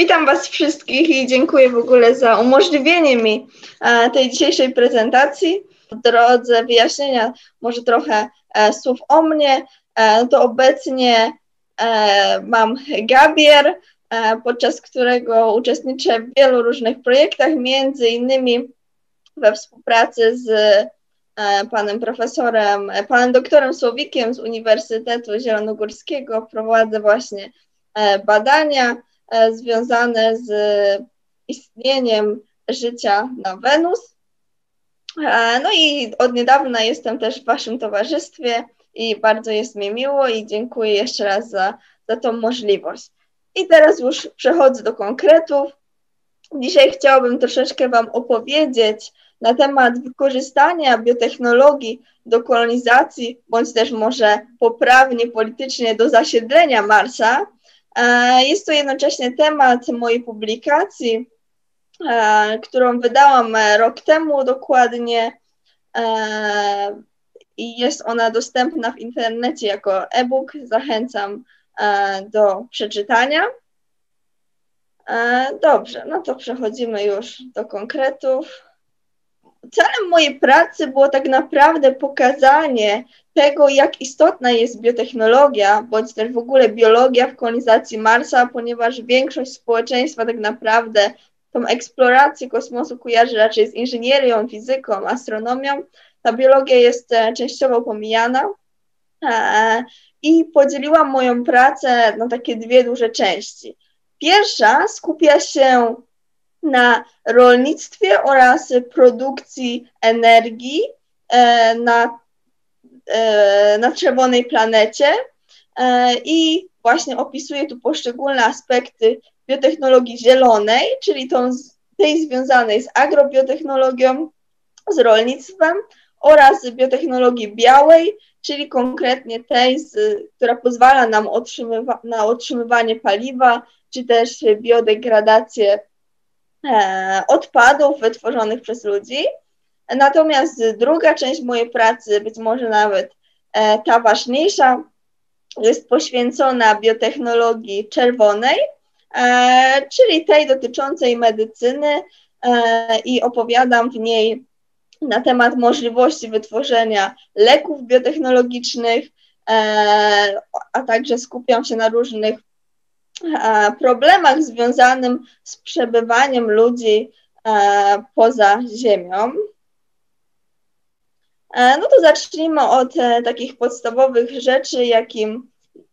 Witam Was wszystkich i dziękuję w ogóle za umożliwienie mi tej dzisiejszej prezentacji. W drodze wyjaśnienia może trochę słów o mnie. To obecnie mam Gabier, podczas którego uczestniczę w wielu różnych projektach, między innymi we współpracy z panem doktorem Słowikiem z Uniwersytetu Zielonogórskiego. Prowadzę właśnie badania związane z istnieniem życia na Wenus. No i od niedawna jestem też w Waszym towarzystwie i bardzo jest mi miło i dziękuję jeszcze raz za tą możliwość. I teraz już przechodzę do konkretów. Dzisiaj chciałabym troszeczkę Wam opowiedzieć na temat wykorzystania biotechnologii do kolonizacji, bądź też może poprawnie politycznie do zasiedlenia Marsa. Jest to jednocześnie temat mojej publikacji, którą wydałam rok temu dokładnie i jest ona dostępna w internecie jako e-book. Zachęcam do przeczytania. Dobrze, no to przechodzimy już do konkretów. Celem mojej pracy było tak naprawdę pokazanie tego, jak istotna jest biotechnologia, bądź też w ogóle biologia w kolonizacji Marsa, ponieważ większość społeczeństwa tak naprawdę tą eksplorację kosmosu kojarzy raczej z inżynierią, fizyką, astronomią. Ta biologia jest częściowo pomijana i podzieliłam moją pracę na takie dwie duże części. Pierwsza skupia się na rolnictwie produkcji energii na czerwonej planecie i właśnie opisuje tu poszczególne aspekty biotechnologii zielonej, czyli tej związanej z agrobiotechnologią, z rolnictwem, oraz biotechnologii białej, czyli konkretnie tej, która pozwala nam na otrzymywanie paliwa, czy też biodegradację odpadów wytworzonych przez ludzi. Natomiast druga część mojej pracy, być może nawet ta ważniejsza, jest poświęcona biotechnologii czerwonej, czyli tej dotyczącej medycyny i opowiadam w niej na temat możliwości wytworzenia leków biotechnologicznych, a także skupiam się na różnych problemach związanych z przebywaniem ludzi poza Ziemią. No to zacznijmy od takich podstawowych rzeczy, jakim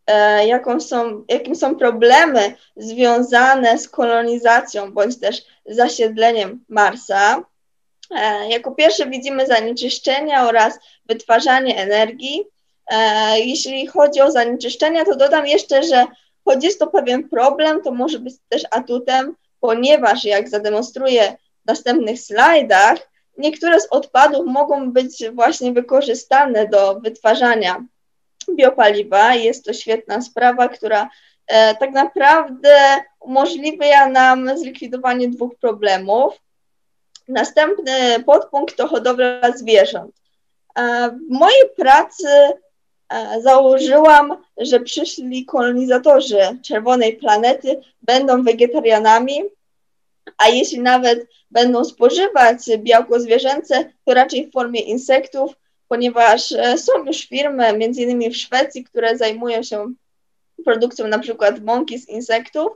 są problemy związane z kolonizacją bądź też zasiedleniem Marsa. Jako pierwsze widzimy zanieczyszczenia oraz wytwarzanie energii. Jeśli chodzi o zanieczyszczenia, to dodam jeszcze, że choć jest to pewien problem, to może być też atutem, ponieważ jak zademonstruję w następnych slajdach, niektóre z odpadów mogą być właśnie wykorzystane do wytwarzania biopaliwa. Jest to świetna sprawa, która tak naprawdę umożliwia nam zlikwidowanie dwóch problemów. Następny podpunkt to hodowla zwierząt. W mojej pracy założyłam, że przyszli kolonizatorzy czerwonej planety będą wegetarianami, a jeśli nawet będą spożywać białko zwierzęce, to raczej w formie insektów, ponieważ są już firmy, między innymi w Szwecji, które zajmują się produkcją na przykład mąki z insektów,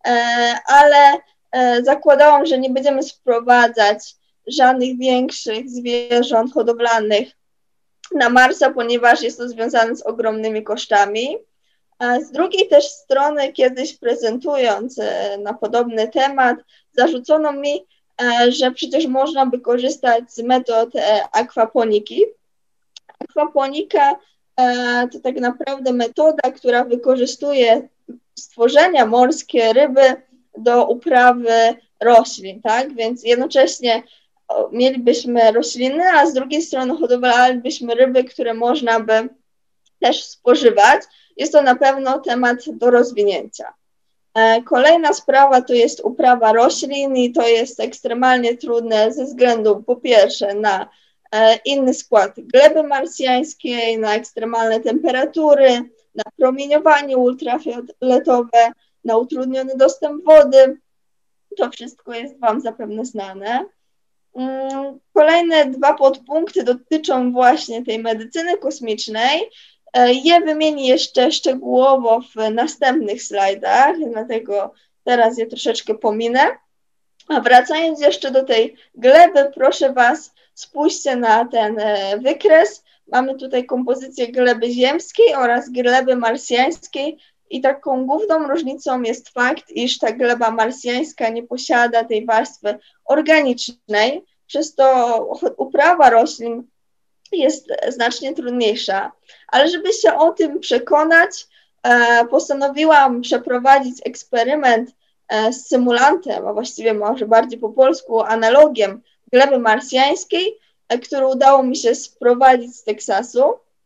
ale zakładałam, że nie będziemy sprowadzać żadnych większych zwierząt hodowlanych na Marsa, ponieważ jest to związane z ogromnymi kosztami. Z drugiej też strony, kiedyś prezentując na podobny temat, zarzucono mi, że przecież można by korzystać z metod akwaponiki. Akwaponika to tak naprawdę metoda, która wykorzystuje stworzenia morskie, ryby do uprawy roślin, tak? Więc jednocześnie mielibyśmy rośliny, a z drugiej strony hodowalibyśmy ryby, które można by też spożywać. Jest to na pewno temat do rozwinięcia. Kolejna sprawa to jest uprawa roślin i to jest ekstremalnie trudne ze względu po pierwsze na inny skład gleby marsjańskiej, na ekstremalne temperatury, na promieniowanie ultrafioletowe, na utrudniony dostęp wody, To wszystko jest Wam zapewne znane. Kolejne 2 podpunkty dotyczą właśnie tej medycyny kosmicznej. Je wymienię jeszcze szczegółowo w następnych slajdach, dlatego teraz je troszeczkę pominę. A wracając jeszcze do tej gleby, proszę Was, spójrzcie na ten wykres. Mamy tutaj kompozycję gleby ziemskiej oraz gleby marsjańskiej i taką główną różnicą jest fakt, iż ta gleba marsjańska nie posiada tej warstwy organicznej, przez to uprawa roślin jest znacznie trudniejsza. Ale żeby się o tym przekonać, postanowiłam przeprowadzić eksperyment z symulantem, a właściwie może bardziej po polsku analogiem gleby marsjańskiej, który udało mi się sprowadzić z Teksasu.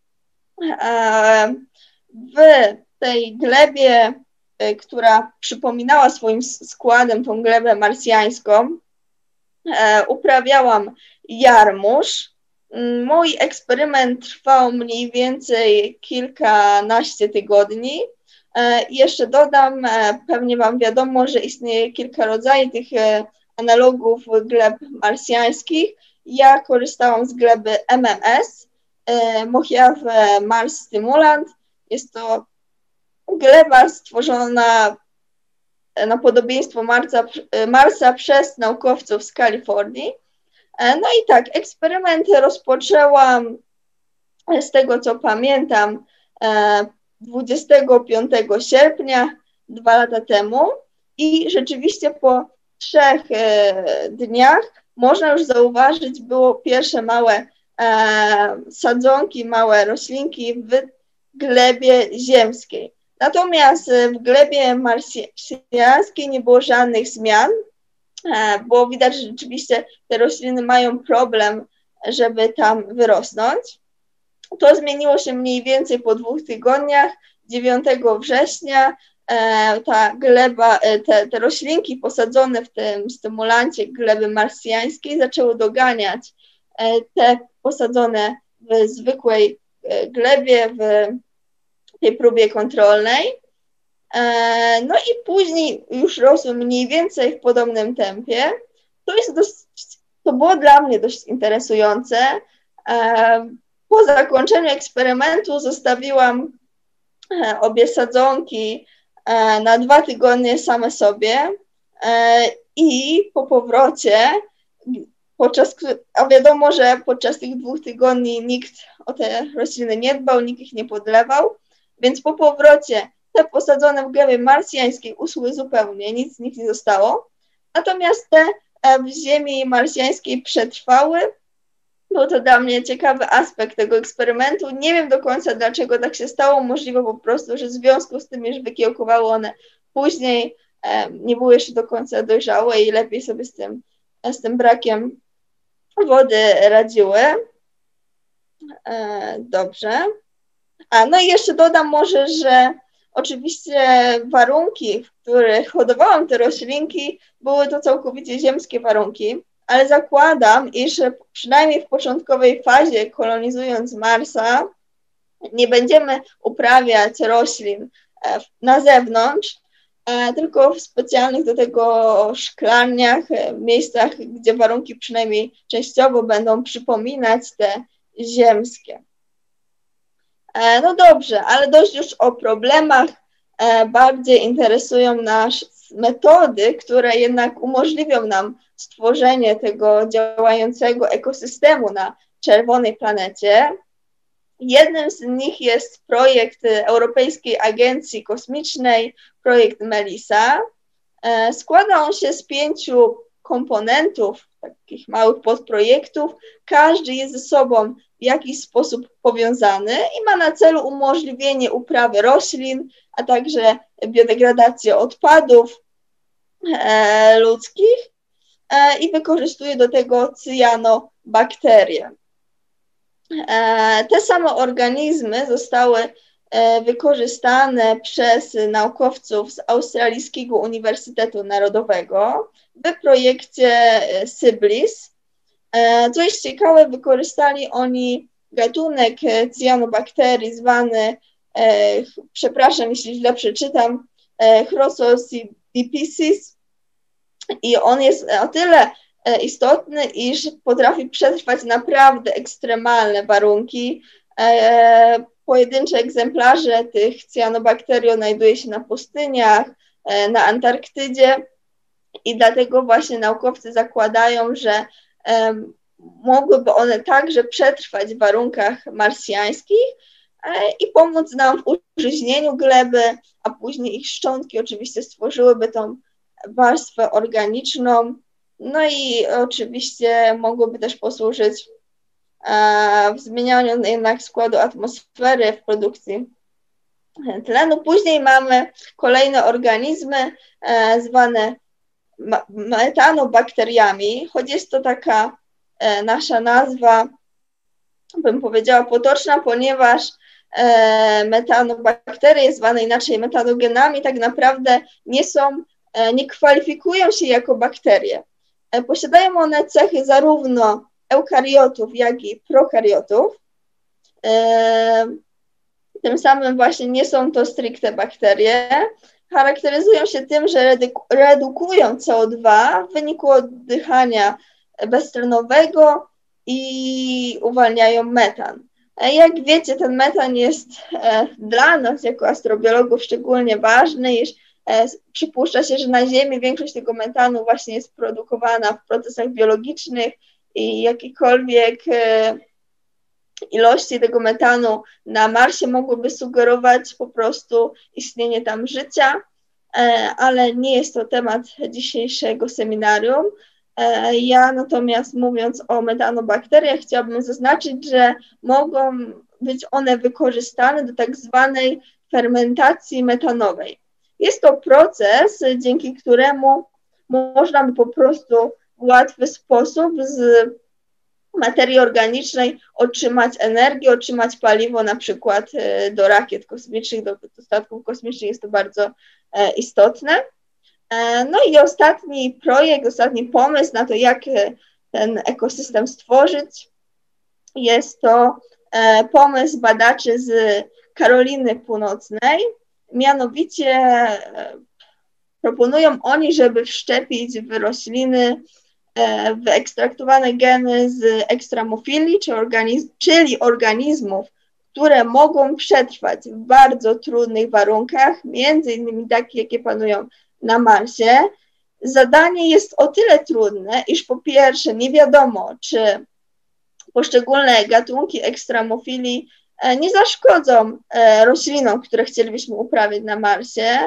W tej glebie, która przypominała swoim składem tą glebę marsjańską, uprawiałam jarmuż. Mój eksperyment trwał mniej więcej kilkanaście tygodni. Jeszcze dodam, pewnie Wam wiadomo, że istnieje kilka rodzajów tych analogów gleb marsjańskich. Ja korzystałam z gleby MMS, Mojave Mars Stimulant. Jest to gleba stworzona na podobieństwo Marsa przez naukowców z Kalifornii. No i tak, eksperyment rozpoczęłam, z tego co pamiętam, 25 sierpnia 2 lata temu i rzeczywiście po 3 dniach można już zauważyć, było pierwsze małe sadzonki, małe roślinki w glebie ziemskiej. Natomiast w glebie marsjańskiej nie było żadnych zmian, bo widać, że rzeczywiście te rośliny mają problem, żeby tam wyrosnąć. To zmieniło się mniej więcej po 2 tygodniach. 9 września ta gleba, te roślinki posadzone w tym stymulancie gleby marsjańskiej zaczęły doganiać te posadzone w zwykłej glebie, w tej próbie kontrolnej. No i później już rosły mniej więcej w podobnym tempie. To było dla mnie dość interesujące. Po zakończeniu eksperymentu zostawiłam obie sadzonki na 2 tygodnie same sobie i po powrocie, a wiadomo, że podczas tych 2 tygodni nikt o te rośliny nie dbał, nikt ich nie podlewał, więc po powrocie te posadzone w glebie marsjańskiej uschły zupełnie, nic z nich nie zostało, natomiast te w ziemi marsjańskiej przetrwały. Był to dla mnie ciekawy aspekt tego eksperymentu. Nie wiem do końca, dlaczego tak się stało. Możliwe po prostu, że w związku z tym, że wykiełkowały one później, nie były jeszcze do końca dojrzałe i lepiej sobie z tym brakiem wody radziły. Dobrze. No i jeszcze dodam może, że oczywiście warunki, w których hodowałam te roślinki, były to całkowicie ziemskie warunki, ale zakładam, iż przynajmniej w początkowej fazie, kolonizując Marsa, nie będziemy uprawiać roślin na zewnątrz, tylko w specjalnych do tego szklarniach, miejscach, gdzie warunki przynajmniej częściowo będą przypominać te ziemskie. No dobrze, ale dość już o problemach. Bardziej interesują nas metody, które jednak umożliwią nam stworzenie tego działającego ekosystemu na czerwonej planecie. Jednym z nich jest projekt Europejskiej Agencji Kosmicznej, projekt MELISA. Składa on się z 5 komponentów, takich małych podprojektów. Każdy jest ze sobą w jakiś sposób powiązany i ma na celu umożliwienie uprawy roślin, a także biodegradację odpadów ludzkich i wykorzystuje do tego cyjanobakterie. Te same organizmy zostały wykorzystane przez naukowców z Australijskiego Uniwersytetu Narodowego w projekcie Cyblis. Co jest ciekawe, wykorzystali oni gatunek cyjanobakterii zwany, przepraszam, jeśli źle przeczytam, Chrysosibiosis. i on jest o tyle istotny, iż potrafi przetrwać naprawdę ekstremalne warunki. Pojedyncze egzemplarze tych cyanobakterii znajduje się na pustyniach, na Antarktydzie i dlatego właśnie naukowcy zakładają, że mogłyby one także przetrwać w warunkach marsjańskich i pomóc nam w użyźnieniu gleby, a później ich szczątki oczywiście stworzyłyby tą warstwę organiczną, no i oczywiście mogłyby też posłużyć w zmienianiu jednak składu atmosfery w produkcji tlenu. Później mamy kolejne organizmy zwane metanobakteriami, choć jest to taka nasza nazwa, bym powiedziała, potoczna, ponieważ metanobakterie, zwane inaczej metanogenami, tak naprawdę nie kwalifikują się jako bakterie. Posiadają one cechy zarówno eukariotów, jak i prokariotów. Tym samym właśnie nie są to stricte bakterie. Charakteryzują się tym, że redukują CO2 w wyniku oddychania beztlenowego i uwalniają metan. Jak wiecie, ten metan jest dla nas jako astrobiologów szczególnie ważny, iż przypuszcza się, że na Ziemi większość tego metanu właśnie jest produkowana w procesach biologicznych i jakiekolwiek ilości tego metanu na Marsie mogłyby sugerować po prostu istnienie tam życia, ale nie jest to temat dzisiejszego seminarium. Ja natomiast, mówiąc o metanobakteriach, chciałabym zaznaczyć, że mogą być one wykorzystane do tak zwanej fermentacji metanowej. Jest to proces, dzięki któremu można by po prostu w łatwy sposób z materii organicznej otrzymać energię, otrzymać paliwo na przykład do rakiet kosmicznych, do statków kosmicznych. Jest to bardzo istotne. No i ostatni projekt, ostatni pomysł na to, jak ten ekosystem stworzyć, jest to pomysł badaczy z Karoliny Północnej. Mianowicie proponują oni, żeby wszczepić w rośliny wyekstraktowane geny z ekstramofilii, czyli organizmów, które mogą przetrwać w bardzo trudnych warunkach, między innymi takie, jakie panują na Marsie. Zadanie jest o tyle trudne, iż po pierwsze nie wiadomo, czy poszczególne gatunki ekstramofilii nie zaszkodzą roślinom, które chcielibyśmy uprawiać na Marsie.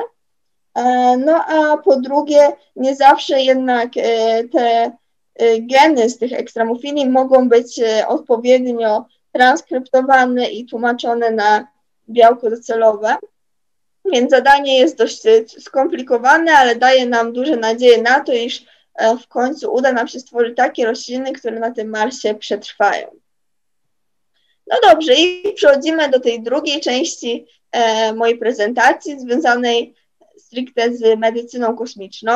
No a po drugie, nie zawsze jednak te geny z tych ekstramofilii mogą być odpowiednio transkryptowane i tłumaczone na białko docelowe. Więc zadanie jest dość skomplikowane, ale daje nam duże nadzieje na to, iż w końcu uda nam się stworzyć takie rośliny, które na tym Marsie przetrwają. No dobrze, i przechodzimy do tej drugiej części mojej prezentacji, związanej stricte z medycyną kosmiczną.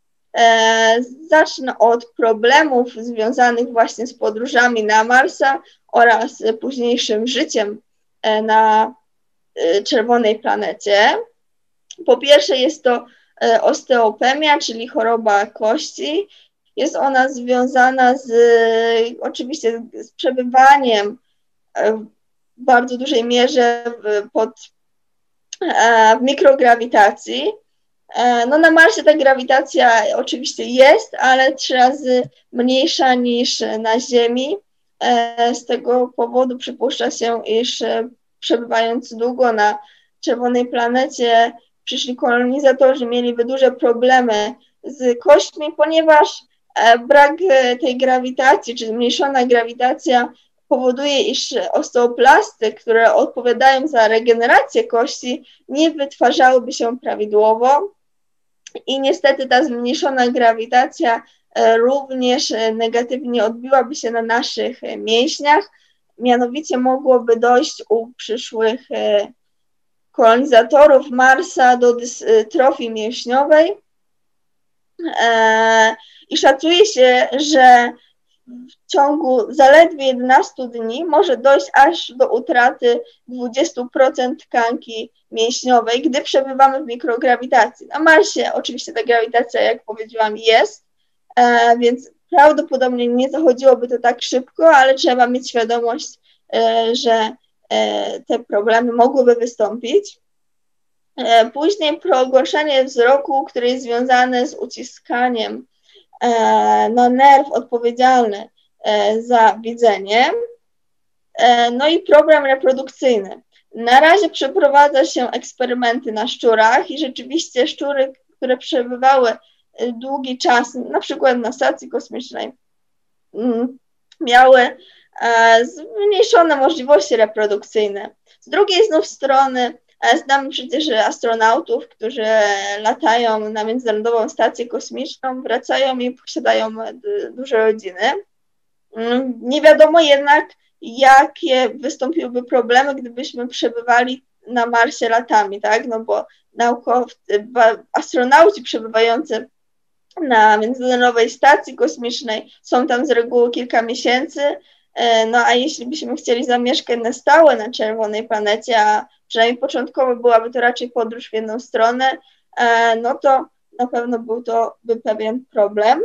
Zacznę od problemów związanych właśnie z podróżami na Marsa oraz późniejszym życiem na czerwonej planecie. Po pierwsze jest to osteopenia, czyli choroba kości. Jest ona związana oczywiście z przebywaniem w bardzo dużej mierze w mikrograwitacji. No na Marsie ta grawitacja oczywiście jest, ale 3 razy mniejsza niż na Ziemi. Z tego powodu przypuszcza się, iż przebywając długo na czerwonej planecie, przyszli kolonizatorzy mieliby duże problemy z kośćmi, ponieważ brak tej grawitacji, czy zmniejszona grawitacja powoduje, iż osteoplasty, które odpowiadają za regenerację kości, nie wytwarzałyby się prawidłowo i niestety ta zmniejszona grawitacja również negatywnie odbiłaby się na naszych mięśniach. Mianowicie mogłoby dojść u przyszłych kolonizatorów Marsa do dystrofii mięśniowej i szacuje się, że w ciągu zaledwie 11 dni może dojść aż do utraty 20% tkanki mięśniowej, gdy przebywamy w mikrograwitacji. Na Marsie oczywiście ta grawitacja, jak powiedziałam, jest, więc prawdopodobnie nie zachodziłoby to tak szybko, ale trzeba mieć świadomość, że te problemy mogłyby wystąpić. Później pogorszenie wzroku, które jest związane z uciskaniem na nerw odpowiedzialny za widzenie. No i problem reprodukcyjny. Na razie przeprowadza się eksperymenty na szczurach i rzeczywiście szczury, które przebywały długi czas, na przykład na stacji kosmicznej, miały zmniejszone możliwości reprodukcyjne. Z drugiej znów strony znamy przecież astronautów, którzy latają na Międzynarodową Stację Kosmiczną, wracają i posiadają duże rodziny. Nie wiadomo jednak, jakie wystąpiłyby problemy, gdybyśmy przebywali na Marsie latami, tak? No bo astronauci przebywający na Międzynarodowej Stacji Kosmicznej są tam z reguły kilka miesięcy, no a jeśli byśmy chcieli zamieszkać na stałe na czerwonej planecie, a przynajmniej początkowo byłaby to raczej podróż w jedną stronę, no to na pewno by pewien problem.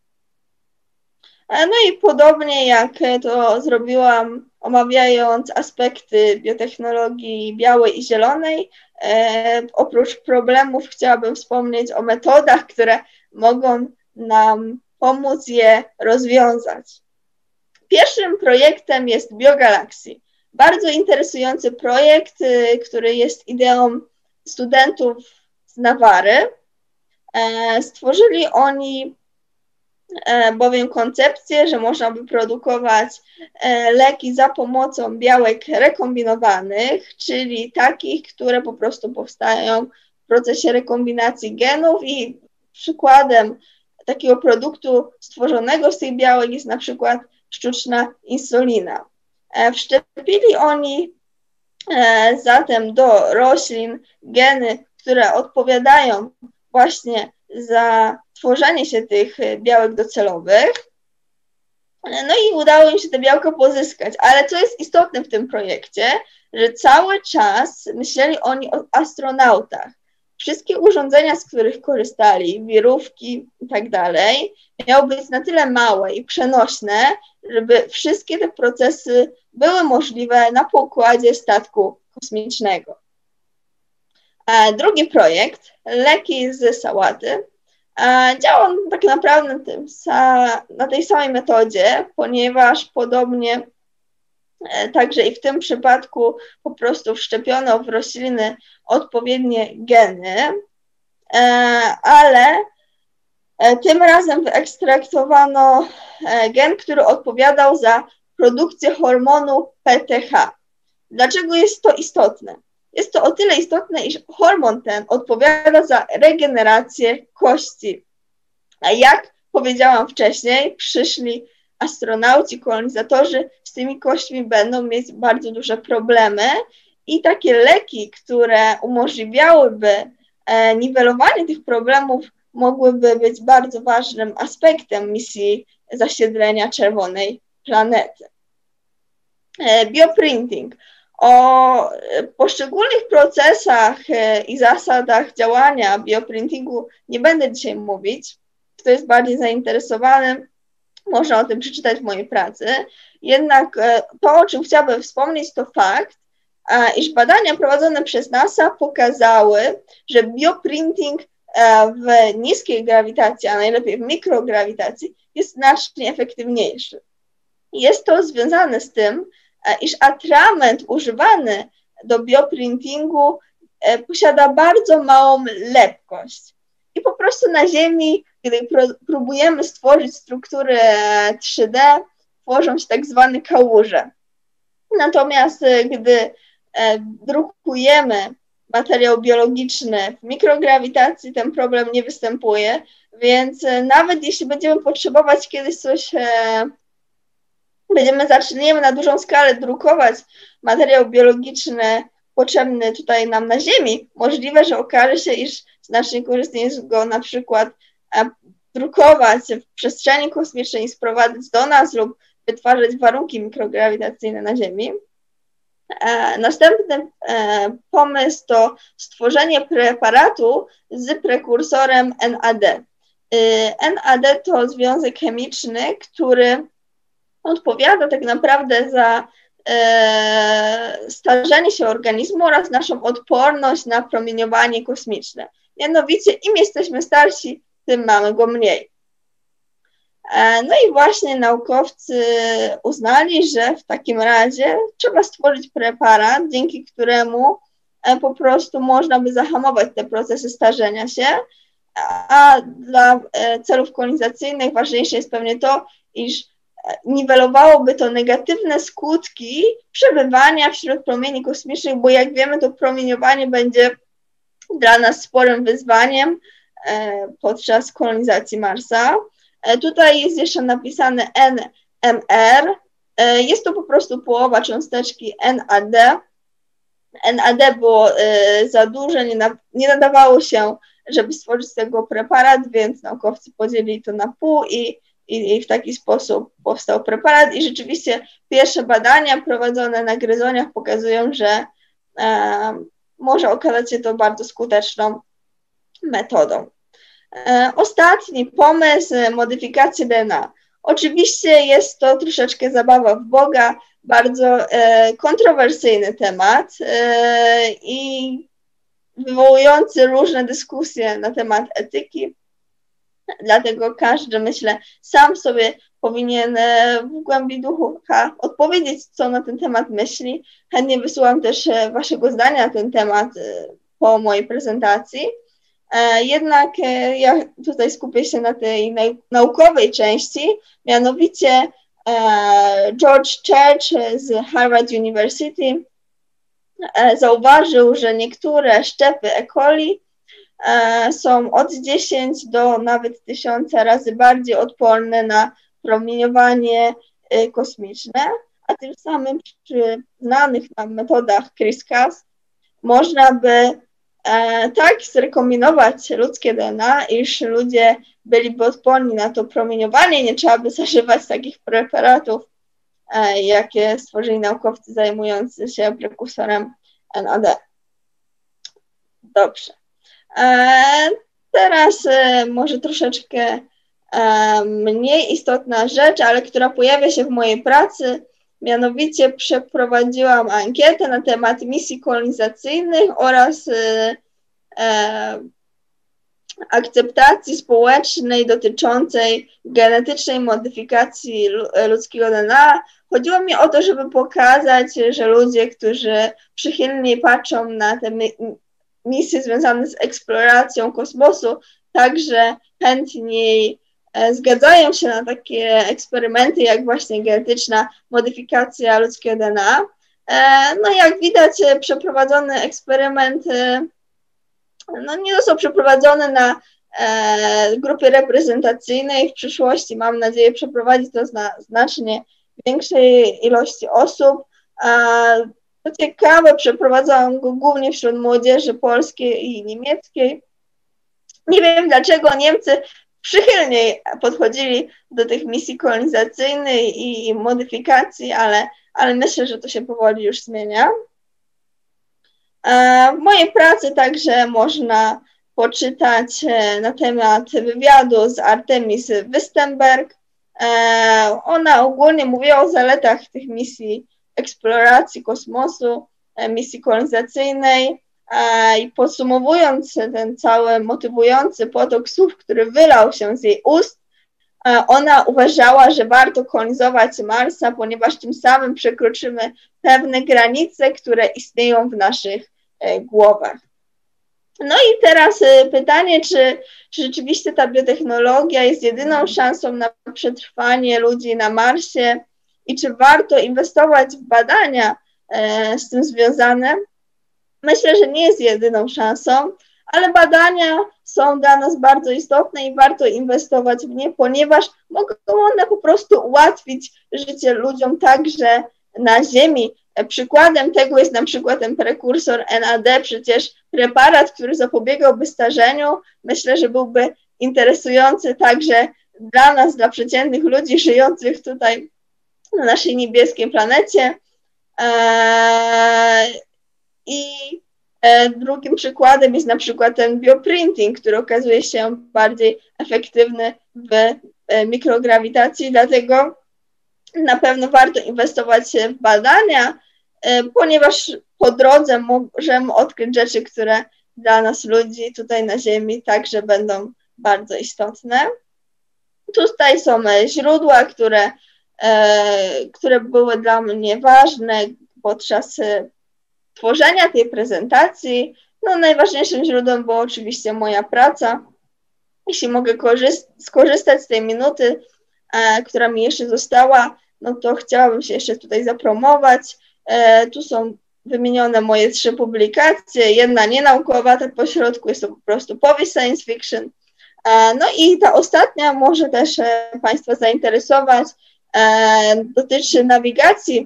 No i podobnie jak to zrobiłam, omawiając aspekty biotechnologii białej i zielonej, oprócz problemów chciałabym wspomnieć o metodach, które mogą nam pomóc je rozwiązać. Pierwszym projektem jest BioGalaxy. Bardzo interesujący projekt, który jest ideą studentów z Nawary. Stworzyli oni bowiem koncepcję, że można by produkować leki za pomocą białek rekombinowanych, czyli takich, które po prostu powstają w procesie rekombinacji genów i przykładem takiego produktu stworzonego z tych białek jest na przykład sztuczna insulina. Wszczepili oni zatem do roślin geny, które odpowiadają właśnie za tworzenie się tych białek docelowych. No i udało im się te białka pozyskać. Ale co jest istotne w tym projekcie, że cały czas myśleli oni o astronautach. Wszystkie urządzenia, z których korzystali, wirówki i tak dalej, miały być na tyle małe i przenośne, żeby wszystkie te procesy były możliwe na pokładzie statku kosmicznego. Drugi projekt, leki z sałaty, działa on tak naprawdę na tej samej metodzie, ponieważ podobnie także i w tym przypadku po prostu wszczepiono w rośliny odpowiednie geny, ale tym razem wyekstraktowano gen, który odpowiadał za produkcję hormonu PTH. Dlaczego jest to istotne? Jest to o tyle istotne, iż hormon ten odpowiada za regenerację kości. A jak powiedziałam wcześniej, przyszli astronauci, kolonizatorzy z tymi kośćmi będą mieć bardzo duże problemy i takie leki, które umożliwiałyby niwelowanie tych problemów, mogłyby być bardzo ważnym aspektem misji zasiedlenia czerwonej planety. Bioprinting. O poszczególnych procesach i zasadach działania bioprintingu nie będę dzisiaj mówić. Kto jest bardziej zainteresowany, można o tym przeczytać w mojej pracy. Jednak to, o czym chciałabym wspomnieć, to fakt, iż badania prowadzone przez NASA pokazały, że bioprinting w niskiej grawitacji, a najlepiej w mikrograwitacji, jest znacznie efektywniejszy. Jest to związane z tym, iż atrament używany do bioprintingu posiada bardzo małą lepkość. I po prostu na Ziemi, gdy próbujemy stworzyć struktury 3D, tworzą się tak zwane kałuże. Natomiast gdy drukujemy materiał biologiczny w mikrograwitacji, ten problem nie występuje, więc nawet jeśli będziemy potrzebować kiedyś coś, zaczniemy na dużą skalę drukować materiał biologiczny potrzebny tutaj nam na Ziemi, możliwe, że okaże się, iż znacznie korzystniej jest go na przykład drukować w przestrzeni kosmicznej i sprowadzać do nas lub wytwarzać warunki mikrograwitacyjne na Ziemi. Następny pomysł to stworzenie preparatu z prekursorem NAD. NAD to związek chemiczny, który odpowiada tak naprawdę za starzenie się organizmu oraz naszą odporność na promieniowanie kosmiczne. Mianowicie im jesteśmy starsi, tym mamy go mniej. No i właśnie naukowcy uznali, że w takim razie trzeba stworzyć preparat, dzięki któremu po prostu można by zahamować te procesy starzenia się, a dla celów kolonizacyjnych ważniejsze jest pewnie to, iż niwelowałoby to negatywne skutki przebywania wśród promieni kosmicznych, bo jak wiemy, to promieniowanie będzie dla nas sporym wyzwaniem podczas kolonizacji Marsa. Tutaj jest jeszcze napisane NMR. Jest to po prostu połowa cząsteczki NAD. NAD było za duże, nie nadawało się, żeby stworzyć z tego preparat, więc naukowcy podzielili to na pół i w taki sposób powstał preparat. I rzeczywiście pierwsze badania prowadzone na gryzoniach pokazują, że może okazać się to bardzo skuteczną metodą. Ostatni pomysł, modyfikacja DNA. Oczywiście jest to troszeczkę zabawa w Boga, bardzo kontrowersyjny temat i wywołujący różne dyskusje na temat etyki. Dlatego każdy, myślę, sam sobie powinien w głębi ducha odpowiedzieć, co na ten temat myśli. Chętnie wysłucham też waszego zdania na ten temat po mojej prezentacji. Jednak ja tutaj skupię się na tej naukowej części, mianowicie George Church z Harvard University zauważył, że niektóre szczepy E. coli są od 10 do nawet 1000 razy bardziej odporne na promieniowanie kosmiczne, a tym samym przy znanych nam metodach CRISPR można by tak zrekombinować ludzkie DNA, iż ludzie byliby odporni na to promieniowanie, nie trzeba by zażywać takich preparatów, jakie stworzyli naukowcy zajmujący się prekursorem NAD. Dobrze. Teraz może troszeczkę mniej istotna rzecz, ale która pojawia się w mojej pracy. Mianowicie przeprowadziłam ankietę na temat misji kolonizacyjnych oraz akceptacji społecznej dotyczącej genetycznej modyfikacji ludzkiego DNA. Chodziło mi o to, żeby pokazać, że ludzie, którzy przychylniej patrzą na te misje związane z eksploracją kosmosu, także chętniej zgadzają się na takie eksperymenty, jak właśnie genetyczna modyfikacja ludzkiego DNA. No jak widać, przeprowadzony eksperyment nie został przeprowadzony na grupie reprezentacyjnej. W przyszłości mam nadzieję przeprowadzić to na znacznie większej ilości osób. Co ciekawe, przeprowadzałam go głównie wśród młodzieży polskiej i niemieckiej. Nie wiem, dlaczego Niemcy przychylniej podchodzili do tych misji kolonizacyjnych i modyfikacji, ale myślę, że to się powoli już zmienia. W mojej pracy także można poczytać na temat wywiadu z Artemis Wystenberg. Ona ogólnie mówiła o zaletach tych misji eksploracji kosmosu, misji kolonizacyjnej i podsumowując ten cały motywujący potok słów, który wylał się z jej ust, ona uważała, że warto kolonizować Marsa, ponieważ tym samym przekroczymy pewne granice, które istnieją w naszych głowach. No i teraz pytanie, czy rzeczywiście ta biotechnologia jest jedyną szansą na przetrwanie ludzi na Marsie i czy warto inwestować w badania z tym związane? Myślę, że nie jest jedyną szansą, ale badania są dla nas bardzo istotne i warto inwestować w nie, ponieważ mogą one po prostu ułatwić życie ludziom także na Ziemi. Przykładem tego jest na przykład ten prekursor NAD, przecież preparat, który zapobiegałby starzeniu, myślę, że byłby interesujący także dla nas, dla przeciętnych ludzi żyjących tutaj na naszej niebieskiej planecie. I drugim przykładem jest na przykład ten bioprinting, który okazuje się bardziej efektywny w mikrograwitacji, dlatego na pewno warto inwestować w badania, ponieważ po drodze możemy odkryć rzeczy, które dla nas ludzi tutaj na Ziemi także będą bardzo istotne. Tutaj są źródła, które były dla mnie ważne podczas tworzenia tej prezentacji. No, najważniejszym źródłem była oczywiście moja praca. Jeśli mogę skorzystać z tej minuty, która mi jeszcze została, no to chciałabym się jeszcze tutaj zapromować. Tu są wymienione moje 3 publikacje. Jedna nienaukowa, ta pośrodku jest to po prostu powieść science fiction. No i ta ostatnia może też Państwa zainteresować. Dotyczy nawigacji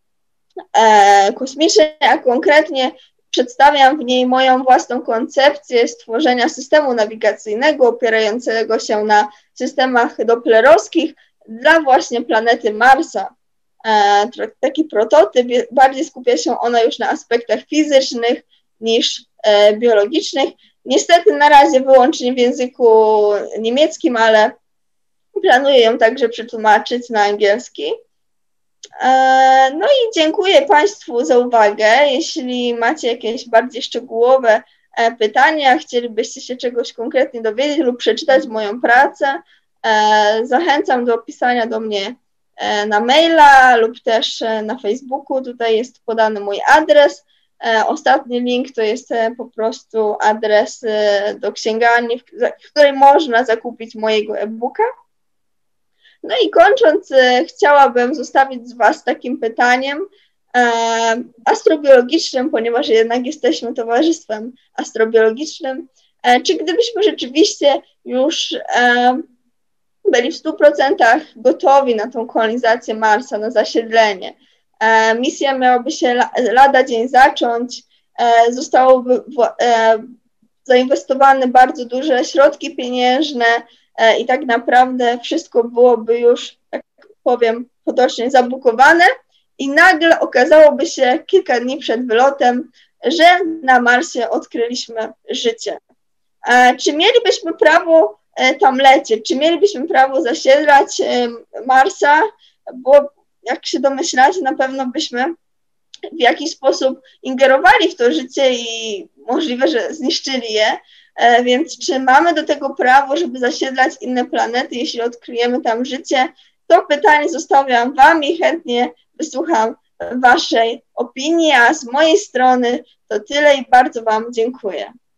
kosmicznej, a konkretnie przedstawiam w niej moją własną koncepcję stworzenia systemu nawigacyjnego opierającego się na systemach doplerowskich dla właśnie planety Marsa. Taki prototyp, bardziej skupia się ona już na aspektach fizycznych niż biologicznych. Niestety na razie wyłącznie w języku niemieckim, ale planuję ją także przetłumaczyć na angielski. No i dziękuję Państwu za uwagę. Jeśli macie jakieś bardziej szczegółowe pytania, chcielibyście się czegoś konkretnie dowiedzieć lub przeczytać moją pracę, zachęcam do pisania do mnie na maila lub też na Facebooku. Tutaj jest podany mój adres. Ostatni link to jest po prostu adres do księgarni, w której można zakupić mojego e-booka. No i kończąc, chciałabym zostawić z Was takim pytaniem astrobiologicznym, ponieważ jednak jesteśmy towarzystwem astrobiologicznym. Czy gdybyśmy rzeczywiście już byli w 100% gotowi na tą kolonizację Marsa, na zasiedlenie, misja miałaby się lada dzień zacząć, zostałoby zainwestowane bardzo duże środki pieniężne i tak naprawdę wszystko byłoby już, tak powiem, potocznie zabukowane i nagle okazałoby się kilka dni przed wylotem, że na Marsie odkryliśmy życie. Czy mielibyśmy prawo tam lecieć? Czy mielibyśmy prawo zasiedlać Marsa? Bo jak się domyślacie, na pewno byśmy w jakiś sposób ingerowali w to życie i możliwe, że zniszczyli je. Więc czy mamy do tego prawo, żeby zasiedlać inne planety, jeśli odkryjemy tam życie? To pytanie zostawiam Wam i chętnie wysłucham Waszej opinii, a z mojej strony to tyle i bardzo Wam dziękuję.